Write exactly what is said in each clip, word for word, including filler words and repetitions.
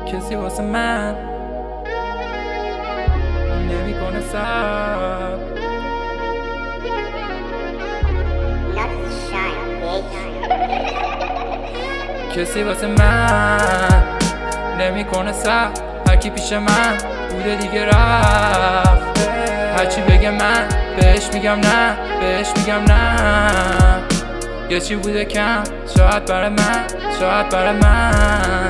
کسی واسه من نمی کنه سب کسی واسه من نمی کنه سب هرکی پیش من بوده دیگه رفت هرچی بگه من بهش میگم نه بهش میگم نه یه چی بوده کم شاید برای من شاید برای من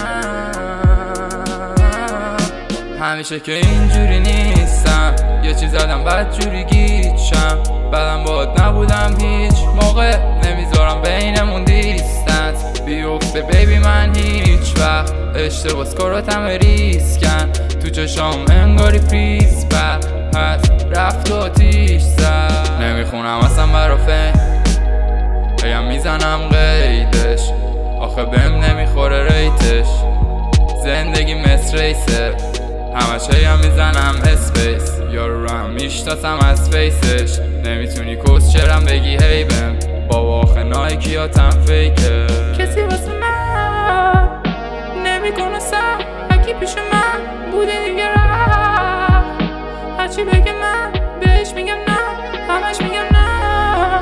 همیشه که اینجوری نیستم یه چی زدم بعد جوری گیچم بعدم باهات نبودم هیچ موقع نمیذارم بینمون دیستنس بیفته بیبی من هیچ وقت اشتباه سکاراتم ریسکن تو چشام انگاری پریز بعد هست رفت و آتیش زد نمیخونم اصلا برا فهم هیم میزنم قیدش آخه بهم نمیخوره ریتش زندگی مثل ریسه همش هیم میزنم اسپیس یارو رو هم میشتاسم از فیسش نمیتونی کس چرم بگی هی بهم بابا آخه نایکیاتم فیکه کسی واسه من نمیکنه سر هرکی پیش من بوده دیگه رفت هرچی بگه من بهش میگم نه همش میگم نه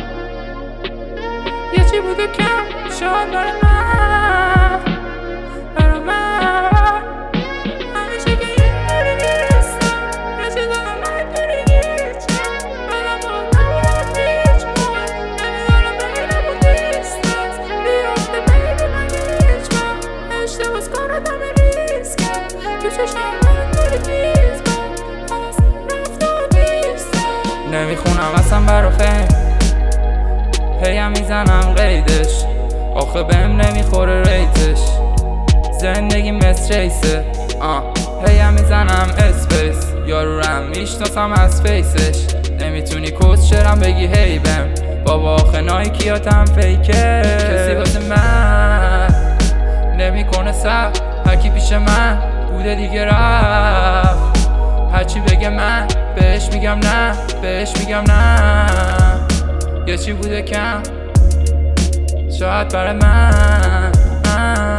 یه چی بوده کم شاید برای من برای من همیشه که اینجوری نیستم یه چی دارم اینجوری گیچم بدم با نبودم هیچ موقع نمیدارم بگیرم و دیستنس بیافته بیبی من هیچ وقت اشتباه سکاراتم ریسکه تو چشم انگاری دیز بعد هست رفت و دیستنس نمیخونم اصلا برا فهم هیم میزنم قیدش آخه بهم نمیخوره ریتش زندگی مثل ریسه آه هیم میزنم اسپیس یارو رو هم میشناسم از فیسش نمیتونی کس چرم بگی هی بهم بابا آخه نایکیاتم فیکه کسی واسه من نمیکنه سب هرکی پیش من بوده دیگه رفت هرچی بگه من بهش میگم نه بهش میگم نه یه چی بوده کم شاید برای من